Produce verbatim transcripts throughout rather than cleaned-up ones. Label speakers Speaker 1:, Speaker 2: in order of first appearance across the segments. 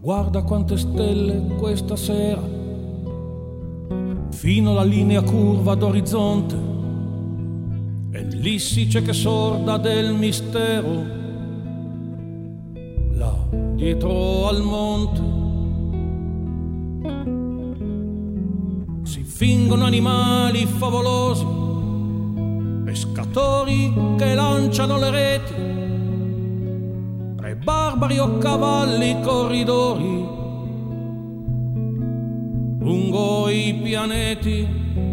Speaker 1: Guarda quante stelle questa sera, fino alla linea curva d'orizzonte, e l'issice che sorda del mistero, là dietro al monte. Si fingono animali favolosi, pescatori che lanciano le reti, barbari o cavalli corridori lungo i pianeti,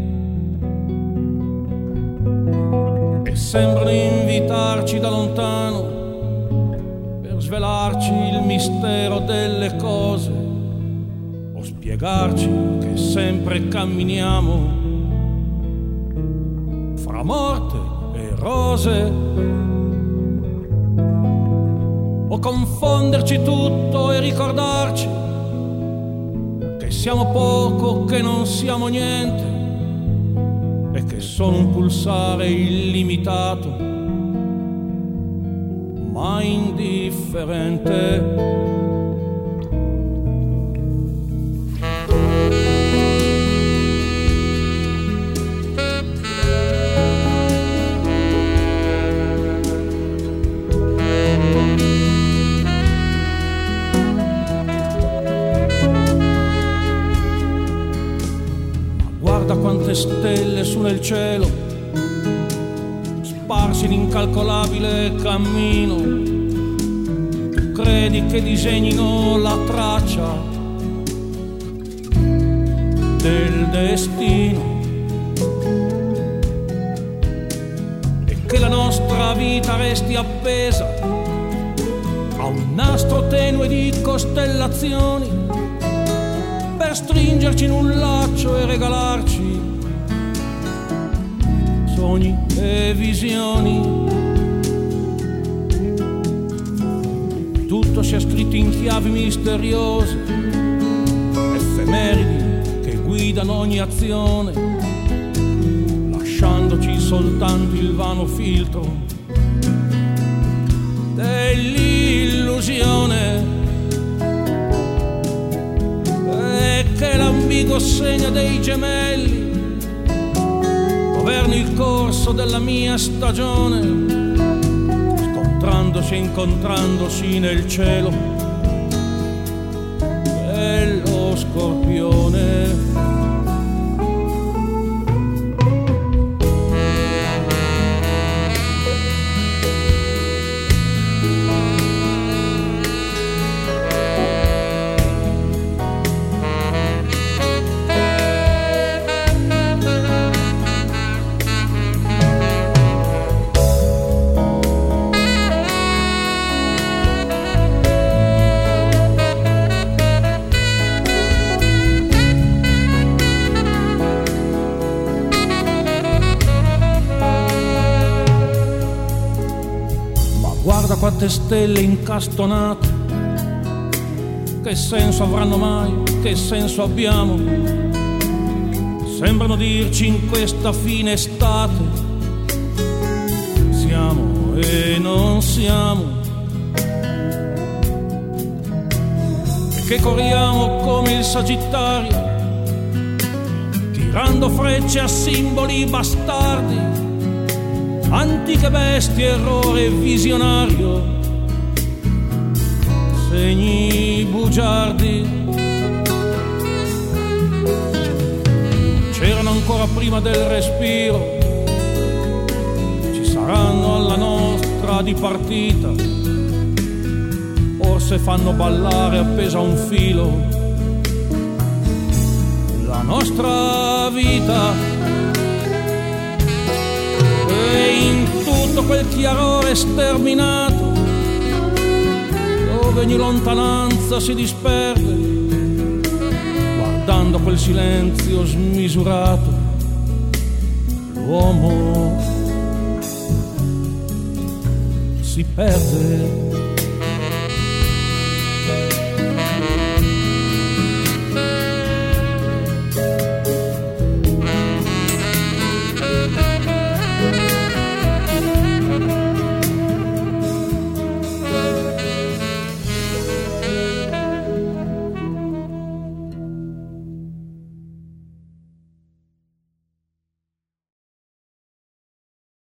Speaker 1: e sembrano invitarci da lontano per svelarci il mistero delle cose, o spiegarci che sempre camminiamo fra morte e rose, o confonderci tutto e ricordarci che siamo poco, che non siamo niente, e che sono un pulsare illimitato ma indifferente. Quante stelle su nel cielo, sparsi in incalcolabile cammino. Tu credi che disegnino la traccia del destino, e che la nostra vita resti appesa a un nastro tenue di costellazioni, per stringerci in un laccio e regalarci sogni e visioni. Tutto sia scritto in chiavi misteriose, effemeridi che guidano ogni azione, lasciandoci soltanto il vano filtro dell'illusione, che l'ambiguo segno dei gemelli governi il corso della mia stagione, scontrandosi e incontrandosi nel cielo dello Scorpione. Guarda quante stelle incastonate, che senso avranno mai, che senso abbiamo? Sembrano dirci in questa fine estate, siamo e non siamo, e che corriamo come il Sagittario, tirando frecce a simboli bastardi, antiche bestie, errore visionario, segni bugiardi. C'erano ancora prima del respiro, ci saranno alla nostra dipartita, forse fanno ballare appesa a un filo la nostra vita. E in tutto quel chiarore sterminato, dove ogni lontananza si disperde, guardando quel silenzio smisurato, l'uomo si perde.